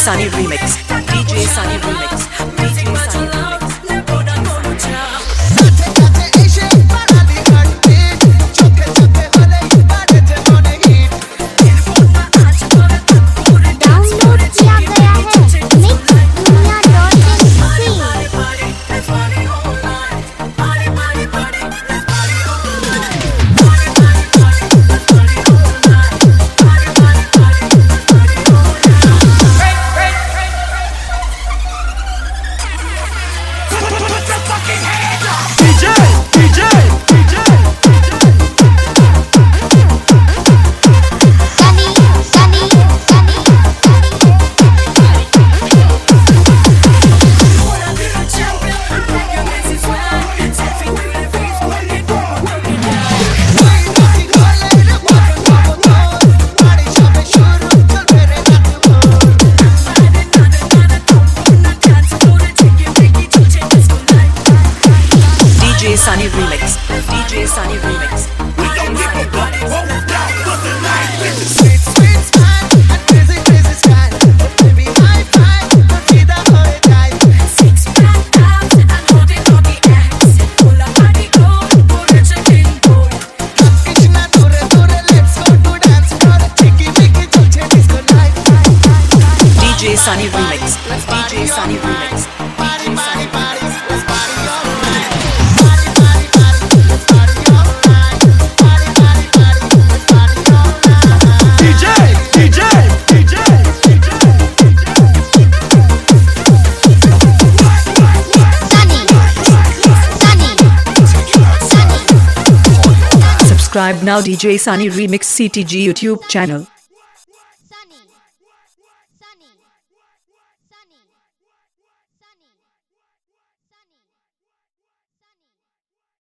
Sunny Remix. DJ Sunny Remix. DJ Sunny Remix. DJ Sunny Remix. DJ Sunny Remix. We don't give a fuck, hold down, cause the night is sweet, sweet smile and crazy, crazy style. Baby, high five, but see the whole time. Six pack out and holding on the axe. Pull up body go, put it in bowl. Kitchena dure dure, let's go to dance floor. Chicky chicky chalche disco night. DJ Sunny Remix. DJ Sunny Remix. Party, party, party, let's party all night. Subscribe now DJ Sunny Remix CTG YouTube channel.